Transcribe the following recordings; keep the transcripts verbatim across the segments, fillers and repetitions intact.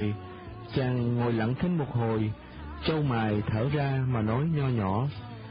Chàng ngồi lặng thinh một hồi, trâu mày thở ra mà nói nho nhỏ: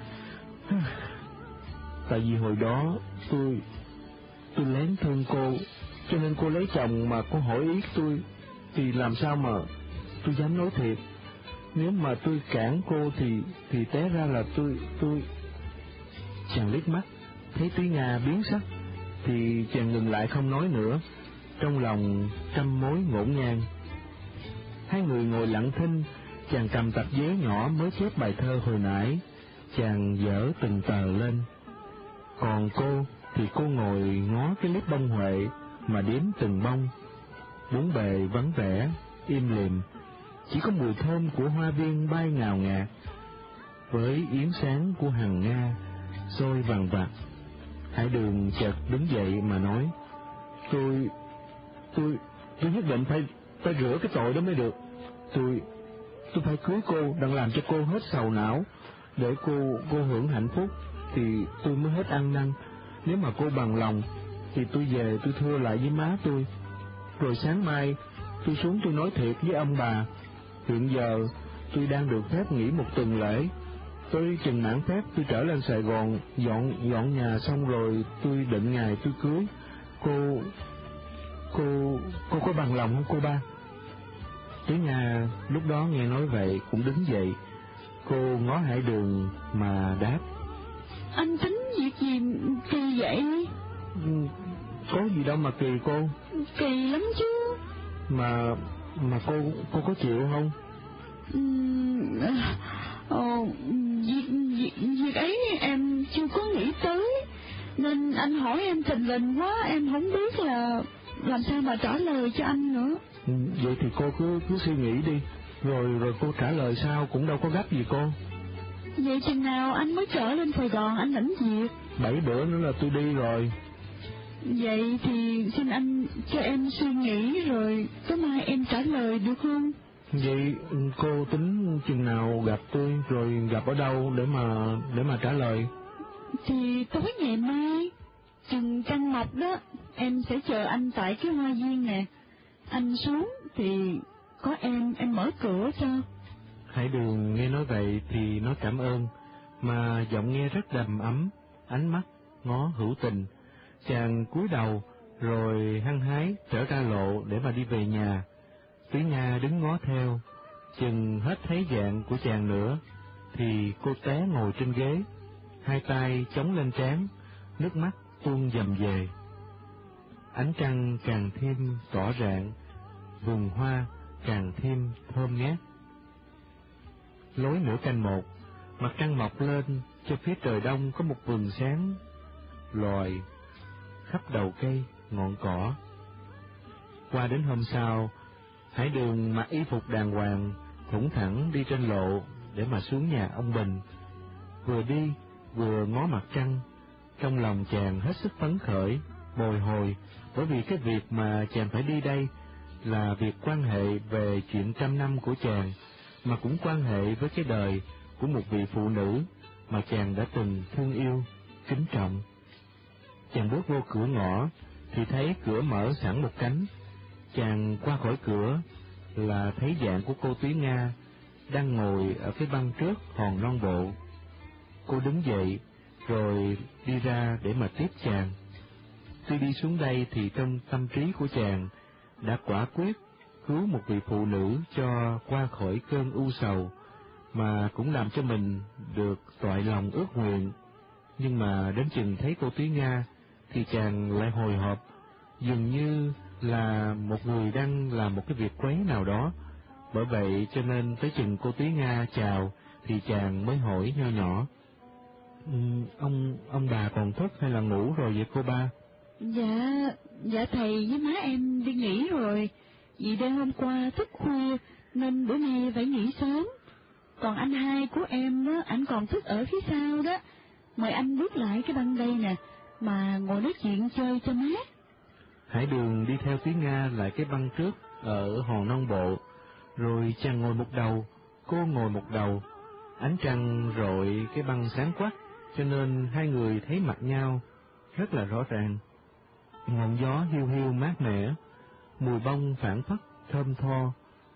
Tại vì hồi đó tôi tôi lén thương cô, cho nên cô lấy chồng mà cô hỏi ý tôi, thì làm sao mà tôi dám nói thiệt. Nếu mà tôi cản cô thì thì té ra là tôi tôi Chàng liếc mắt thấy Túy Nga biến sắc thì chàng ngừng lại không nói nữa, trong lòng trăm mối ngổn ngang. Hai người ngồi lặng thinh, chàng cầm tập giấy nhỏ mới chép bài thơ hồi nãy, chàng dở từng tờ lên. Còn cô thì cô ngồi ngó cái liếp bông huệ mà đếm từng bông. Bốn bề vắng vẻ, im lìm, chỉ có mùi thơm của hoa viên bay ngào ngạt, với yến sáng của hằng nga sôi vằng vặc. Hải Đường chợt đứng dậy mà nói: Tôi, tôi, tôi nhất định phải, phải rửa cái tội đó mới được. Tôi, tôi phải cưới cô, đặng làm cho cô hết sầu não, để cô, cô hưởng hạnh phúc, thì tôi mới hết ăn năn. Nếu mà cô bằng lòng, thì tôi về tôi thưa lại với má tôi, rồi sáng mai tôi xuống tôi nói thiệt với ông bà. Hiện giờ tôi đang được phép nghỉ một tuần lễ, tôi chừng mãn phép tôi trở lên Sài Gòn dọn dọn nhà xong rồi tôi định ngày tôi cưới cô. Cô cô có bằng lòng không cô ba? Túy Nga lúc đó nghe nói vậy cũng đứng dậy, cô ngó Hải Đường mà đáp: Anh tính việc gì kỳ vậy? Có gì đâu mà kỳ cô. Kỳ lắm chứ. Mà mà cô cô có chịu không? Ồ, việc, việc, việc ấy em chưa có nghĩ tới, nên anh hỏi em tình lình quá, em không biết là làm sao mà trả lời cho anh nữa. Vậy thì cô cứ cứ suy nghĩ đi, rồi rồi cô trả lời sao, cũng đâu có gấp gì cô. Vậy chừng nào anh mới trở lên Sài Gòn anh lãnh việc? Bảy bữa nữa là tôi đi rồi. Vậy thì xin anh cho em suy nghĩ rồi tối mai em trả lời được không? Vậy cô tính chừng nào gặp tôi, rồi gặp ở đâu để mà để mà trả lời? Thì tối ngày mai, chừng trăng mọc đó, em sẽ chờ anh tại cái hoa viên nè. Anh xuống thì có em, em mở cửa cho. Hải Đường nghe nói vậy thì nói cảm ơn, mà giọng nghe rất đầm ấm, ánh mắt ngó hữu tình. Chàng cúi đầu rồi hăng hái trở ra lộ để mà đi về nhà. Túy Nga đứng ngó theo, chừng hết thấy dạng của chàng nữa thì cô té ngồi trên ghế, hai tay chống lên trán, nước mắt tuôn dầm về. Ánh trăng càng thêm tỏ rạng, vườn hoa càng thêm thơm ngát. Lối nửa canh một, mặt trăng mọc lên cho phía trời đông có một vầng sáng lòi khắp đầu cây, ngọn cỏ. Qua đến hôm sau, Hải Đường mặc y phục đàng hoàng, thủng thẳng đi trên lộ để mà xuống nhà ông Bình. Vừa đi vừa ngó mặt trăng, trong lòng chàng hết sức phấn khởi, bồi hồi, bởi vì cái việc mà chàng phải đi đây là việc quan hệ về chuyện trăm năm của chàng, mà cũng quan hệ với cái đời của một vị phụ nữ mà chàng đã từng thương yêu, kính trọng. Chàng bước vô cửa ngõ thì thấy cửa mở sẵn một cánh. Chàng qua khỏi cửa là thấy dạng của cô Túy Nga đang ngồi ở cái băng trước hòn non bộ. Cô đứng dậy rồi đi ra để mà tiếp chàng. Khi đi xuống đây thì trong tâm trí của chàng đã quả quyết cứu một vị phụ nữ cho qua khỏi cơn u sầu, mà cũng làm cho mình được toại lòng ước nguyện. Nhưng mà đến chừng thấy cô Túy Nga thì chàng lại hồi hộp, dường như là một người đang làm một cái việc quấy nào đó. Bởi vậy cho nên tới chừng cô Túy Nga chào thì chàng mới hỏi nho nhỏ: ừ, ông ông bà còn thức hay là ngủ rồi vậy cô ba? Dạ, dạ thầy với má em đi nghỉ rồi, vì đêm hôm qua thức khuya nên bữa nay phải nghỉ sớm. Còn anh hai của em đó, anh còn thức ở phía sau đó. Mời anh bước lại cái băng đây nè, mà ngồi nói chuyện chơi cho mát. Hải Đường đi theo Túy Nga lại cái băng trước ở hòn non bộ, rồi chàng ngồi một đầu, cô ngồi một đầu. Ánh trăng rọi cái băng sáng quắc, cho nên hai người thấy mặt nhau rất là rõ ràng. Ngọn gió hiu hiu mát mẻ, mùi bông phảng phất thơm tho,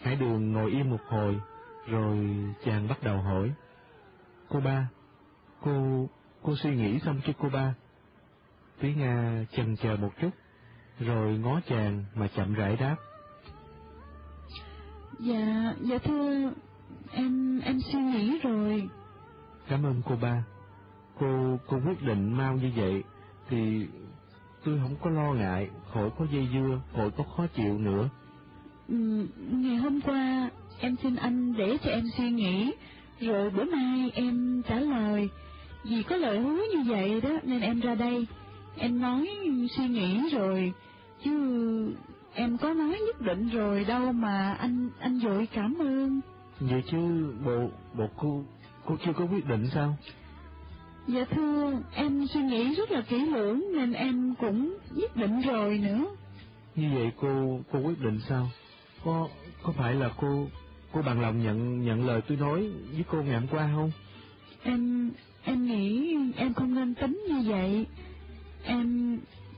Hải Đường ngồi im một hồi, rồi chàng bắt đầu hỏi. Cô ba, cô, cô suy nghĩ xong chưa cô ba? Thúy Nga chần chờ một chút, rồi ngó chàng mà chậm rãi đáp. Dạ, dạ thưa, em, em suy nghĩ rồi. Cảm ơn cô ba. Cô, cô quyết định mau như vậy, thì tôi không có lo ngại, khỏi có dây dưa, khỏi có khó chịu nữa. Ừ, ngày hôm qua, em xin anh để cho em suy nghĩ, rồi bữa nay em trả lời. Vì có lời hứa như vậy đó, nên em ra đây. Em nói suy nghĩ rồi, chứ em có nói nhất định rồi đâu mà anh anh vội cảm ơn. Vậy chứ bộ, bộ cô, cô chưa có quyết định sao? Dạ thưa, em suy nghĩ rất là kỹ lưỡng nên em cũng quyết định rồi nữa. Như vậy cô, cô quyết định sao? Có, có phải là cô, cô bằng lòng nhận, nhận lời tôi nói với cô ngày hôm qua không? Em, em nghĩ em không nên tính như vậy. Em,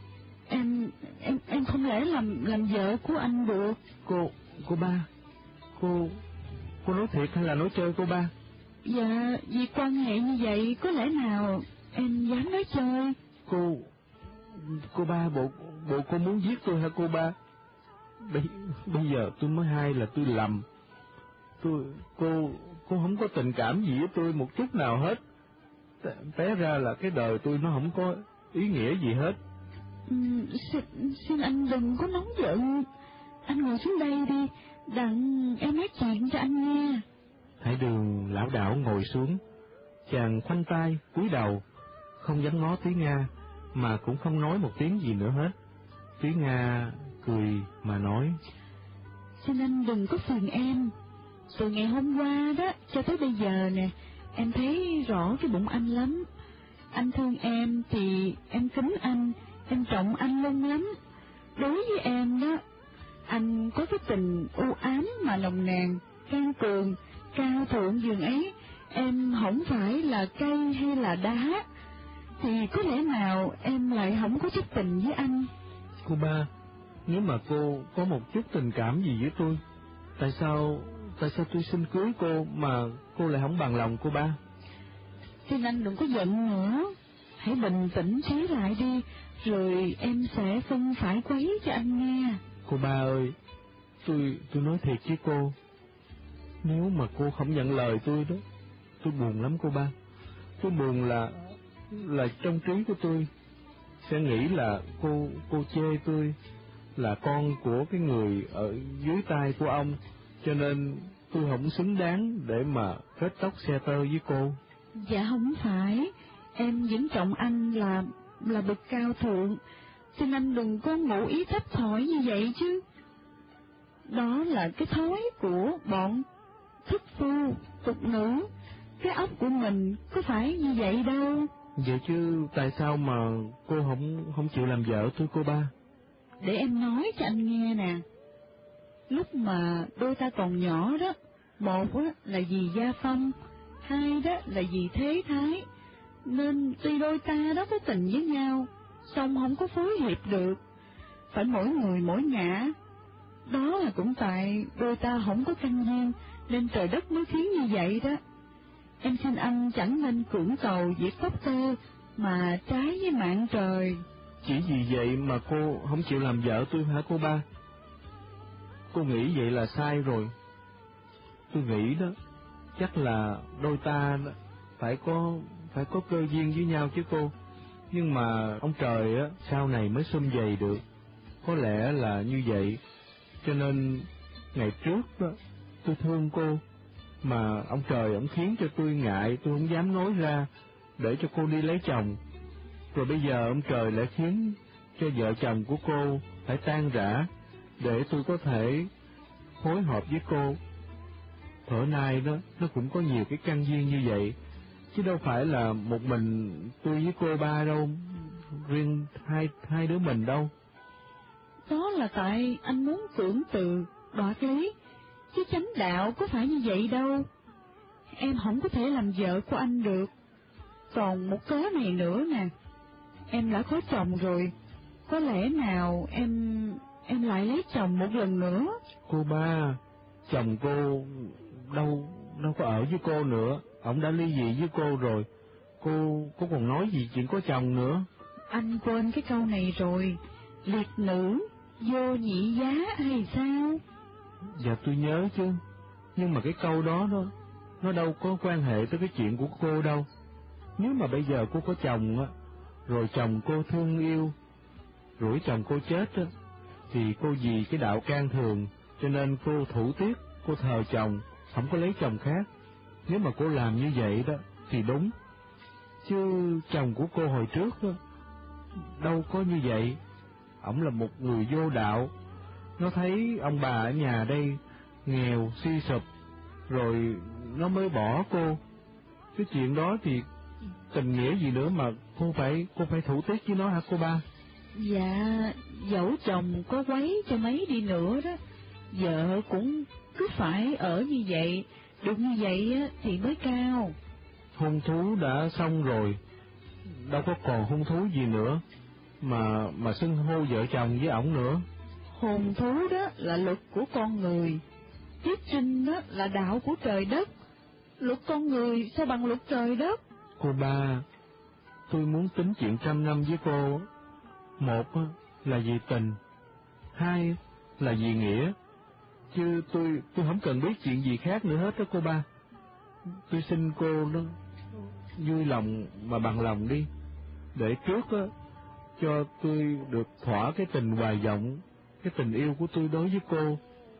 em, em, em không lẽ làm, làm vợ của anh được. Cô, cô ba, cô, cô nói thiệt hay là nói chơi cô ba? Dạ, vì quan hệ như vậy có lẽ nào em dám nói chơi. Cô, cô ba, bộ, bộ cô muốn giết tôi hả cô ba? Bây, bây giờ tôi mới hay là tôi lầm. Tôi, cô, cô không có tình cảm gì với tôi một chút nào hết. Té ra là cái đời tôi nó không có ý nghĩa gì hết. Ừ, xin, xin anh đừng có nóng giận. Anh ngồi xuống đây đi, đặng em nói chuyện cho anh nghe. Hải Đường lảo đảo ngồi xuống, chàng khoanh tay cúi đầu, không dám ngó Thúy Nga, mà cũng không nói một tiếng gì nữa hết. Thúy Nga cười mà nói. Xin anh đừng có phiền em. Từ ngày hôm qua đó cho tới bây giờ nè, em thấy rõ cái bụng anh lắm. Anh thương em thì em kính anh, em trọng anh luôn lắm. Đối với em đó, anh có cái tình u ám mà nồng nàn, can cường, cao thượng dường ấy. Em không phải là cây hay là đá, thì có lẽ nào em lại không có chút tình với anh. Cô ba, nếu mà cô có một chút tình cảm gì với tôi, tại sao, tại sao tôi xin cưới cô mà cô lại không bằng lòng cô ba? Xin anh đừng có giận nữa, hãy bình tĩnh trí lại đi, rồi em sẽ phân phải quấy cho anh nghe. Cô ba ơi, tôi, tôi nói thiệt với cô, nếu mà cô không nhận lời tôi đó, tôi buồn lắm cô ba. Tôi buồn là, là trong trí của tôi sẽ nghĩ là cô, cô chê tôi là con của cái người ở dưới tay của ông, cho nên tôi không xứng đáng để mà kết tóc xe tơ với cô. Dạ không phải, em vẫn trọng anh là là bậc cao thượng. Xin anh đừng có ngụ ý thấp thỏi như vậy chứ. Đó là cái thói của bọn thức phu, tục nữ. Cái óc của mình có phải như vậy đâu. Vậy chứ tại sao mà cô không không chịu làm vợ tôi cô ba? Để em nói cho anh nghe nè. Lúc mà đôi ta còn nhỏ đó, một á, là vì gia phong, hai đó là vì thế thái, nên tuy đôi ta đó có tình với nhau, song không có phối hợp được, phải mỗi người mỗi ngã. Đó là cũng tại đôi ta không có căn duyên, nên trời đất mới khiến như vậy đó. Em xin anh chẳng nên cưỡng cầu việc tóc tơ mà trái với mạng trời. Chỉ vì vậy mà cô không chịu làm vợ tôi hả cô ba? Cô nghĩ vậy là sai rồi. Tôi nghĩ đó, chắc là đôi ta phải có phải có cơ duyên với nhau chứ cô. Nhưng mà ông trời á, sau này mới sum vầy được. Có lẽ là như vậy. Cho nên ngày trước đó, tôi thương cô, mà ông trời ông khiến cho tôi ngại, tôi không dám nói ra để cho cô đi lấy chồng. Rồi bây giờ ông trời lại khiến cho vợ chồng của cô phải tan rã để tôi có thể phối hợp với cô. Thuở nay đó, nó cũng có nhiều cái căn duyên như vậy, chứ đâu phải là một mình tôi với cô ba đâu, riêng hai hai đứa mình đâu. Đó là tại anh muốn cưỡng từ, đoạt lý, chứ chánh đạo có phải như vậy đâu. Em không có thể làm vợ của anh được. Còn một cớ này nữa nè, em đã có chồng rồi, có lẽ nào em em lại lấy chồng một lần nữa. Cô ba, chồng cô đâu đâu có ở với cô nữa, ổng đã ly dị với cô rồi, cô cô còn nói gì chuyện có chồng nữa. Anh quên cái câu này rồi, liệt nữ vô nhị giá hay sao? Dạ tôi nhớ chứ, nhưng mà cái câu đó nó nó đâu có quan hệ tới cái chuyện của cô đâu. Nếu mà bây giờ cô có chồng á, rồi chồng cô thương yêu, rủi chồng cô chết á, thì cô vì cái đạo can thường, cho nên cô thủ tiết, cô thờ chồng, không có lấy chồng khác. Nếu mà cô làm như vậy đó thì đúng, chứ chồng của cô hồi trước đó, đâu có như vậy. Ổng là một người vô đạo, nó thấy ông bà ở nhà đây nghèo suy sụp, rồi nó mới bỏ cô. Cái chuyện đó thì tình nghĩa gì nữa mà cô phải cô phải thủ tiết với nó hả cô ba? Dạ, dẫu chồng có quấy cho mấy đi nữa đó, vợ cũng cứ phải ở như vậy, được như vậy á thì mới cao. Hôn thú đã xong rồi, đâu có còn hôn thú gì nữa mà mà xưng hô vợ chồng với ổng nữa. Hôn thú đó là luật của con người, tiết sinh đó là đạo của trời đất. Luật con người sao bằng luật trời đất? Cô ba, tôi muốn tính chuyện trăm năm với cô. Một là vì tình, hai là vì nghĩa, chứ tôi tôi không cần biết chuyện gì khác nữa hết đó cô ba. Tôi xin cô nó vui lòng mà bằng lòng đi, để trước á cho tôi được thỏa cái tình hoài vọng, cái tình yêu của tôi đối với cô.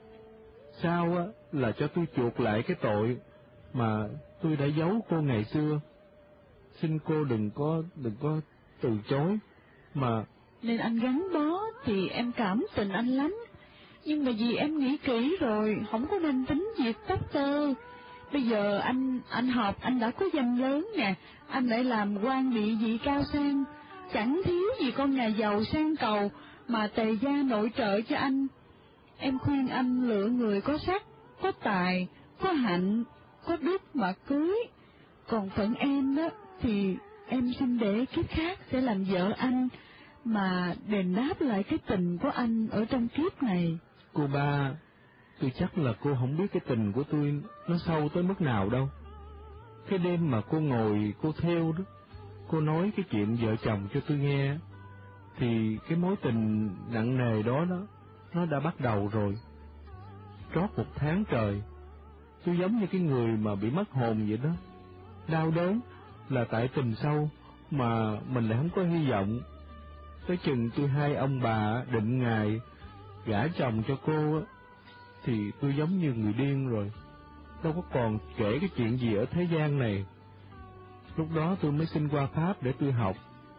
Sau á là cho tôi chuộc lại cái tội mà tôi đã giấu cô ngày xưa. Xin cô đừng có đừng có từ chối mà. Nên anh gắn bó thì em cảm tình anh lắm, nhưng mà vì em nghĩ kỹ rồi, không có nên tính việc tóc tơ. Bây giờ anh anh học, anh đã có danh lớn nè, anh lại làm quan địa vị cao sang, chẳng thiếu gì con nhà giàu sang cầu mà tề gia nội trợ cho anh. Em khuyên anh lựa người có sắc, có tài, có hạnh, có đức mà cưới. Còn phận em đó thì em xin để kiếp khác sẽ làm vợ anh, mà đền đáp lại cái tình của anh ở trong kiếp này. Cô ba, tôi chắc là cô không biết cái tình của tôi nó sâu tới mức nào đâu. Cái đêm mà cô ngồi cô thêu đó, cô nói cái chuyện vợ chồng cho tôi nghe, thì cái mối tình nặng nề đó đó nó đã bắt đầu rồi. Trót một tháng trời, tôi giống như cái người mà bị mất hồn vậy đó. Đau đớn là tại tình sâu mà mình lại không có hy vọng. Tới chừng tôi hai ông bà định ngày gả chồng cho cô á, thì tôi giống như người điên rồi, đâu có còn kể cái chuyện gì ở thế gian này. Lúc đó tôi mới xin qua Pháp để tôi học.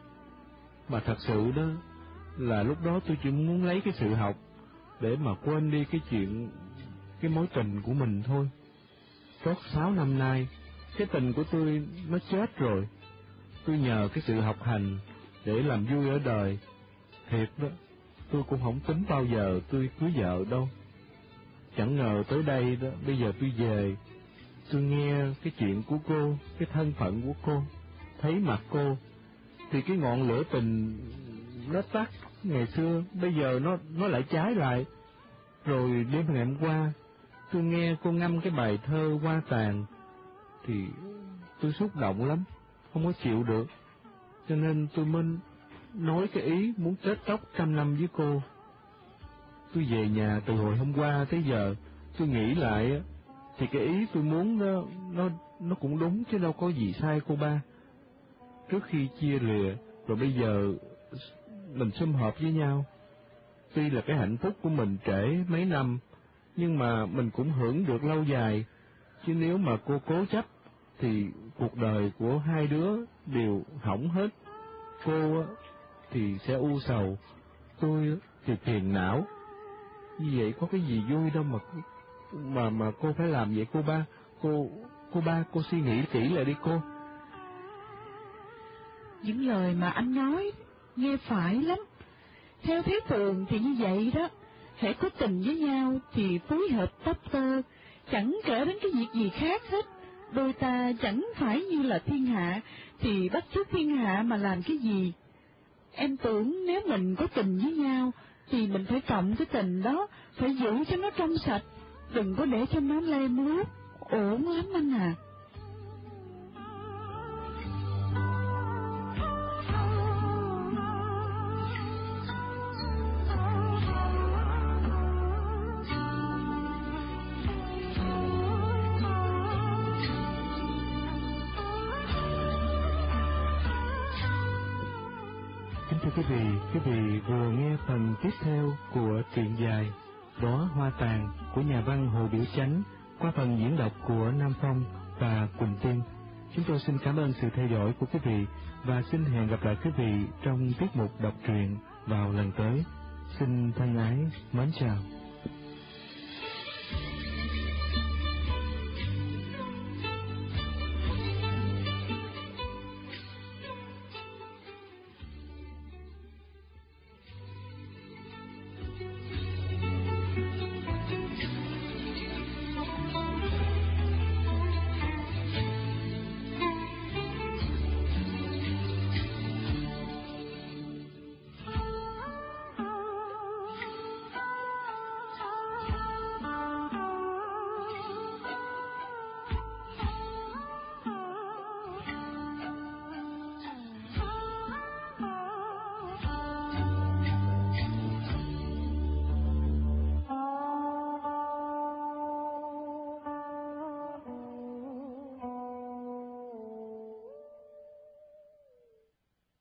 Mà thật sự đó là lúc đó tôi chỉ muốn lấy cái sự học để mà quên đi cái chuyện, cái mối tình của mình thôi. Trót sáu năm nay, cái tình của tôi nó chết rồi. Tôi nhờ cái sự học hành để làm vui ở đời. Thiệt đó, tôi cũng không tính bao giờ tôi cưới vợ đâu. Chẳng ngờ tới đây đó, bây giờ tôi về, tôi nghe cái chuyện của cô, cái thân phận của cô, thấy mặt cô, thì cái ngọn lửa tình nó tắt ngày xưa, bây giờ nó nó lại cháy lại. Rồi đêm ngày hôm qua, tôi nghe cô ngâm cái bài thơ Hoa Tàn, thì tôi xúc động lắm, không có chịu được, cho nên tôi mới nói cái ý muốn kết tóc trăm năm với cô. Tôi về nhà từ hồi hôm qua tới giờ, tôi nghĩ lại thì cái ý tôi muốn nó nó nó cũng đúng chứ đâu có gì sai cô ba. Trước khi chia lìa, rồi bây giờ mình sum họp với nhau. Tuy là cái hạnh phúc của mình trễ mấy năm, nhưng mà mình cũng hưởng được lâu dài. Chứ nếu mà cô cố chấp thì cuộc đời của hai đứa đều hỏng hết. Cô thì sẽ u sầu, tôi thì phiền não. Như vậy có cái gì vui đâu mà mà mà cô phải làm vậy cô ba. Cô cô ba cô suy nghĩ kỹ lại đi cô. Những lời mà anh nói nghe phải lắm. Theo thế thường thì như vậy đó, hễ có tình với nhau thì phối hợp tóc tơ, chẳng kể đến cái việc gì khác hết. Đôi ta chẳng phải như là thiên hạ thì bắt chước thiên hạ mà làm cái gì. Em tưởng nếu mình có tình với nhau thì mình phải trọng cái tình đó, phải giữ cho nó trong sạch, đừng có để cho nó lem luốc, ổn lắm anh à. Thưa quý vị, quý vị vừa nghe phần tiếp theo của truyện dài Đóa Hoa Tàn của nhà văn Hồ Biểu Chánh qua phần diễn đọc của Nam Phong và Quỳnh Tiên. Chúng tôi xin cảm ơn sự theo dõi của quý vị và xin hẹn gặp lại quý vị trong tiết mục đọc truyện vào lần tới. Xin thân ái mến chào.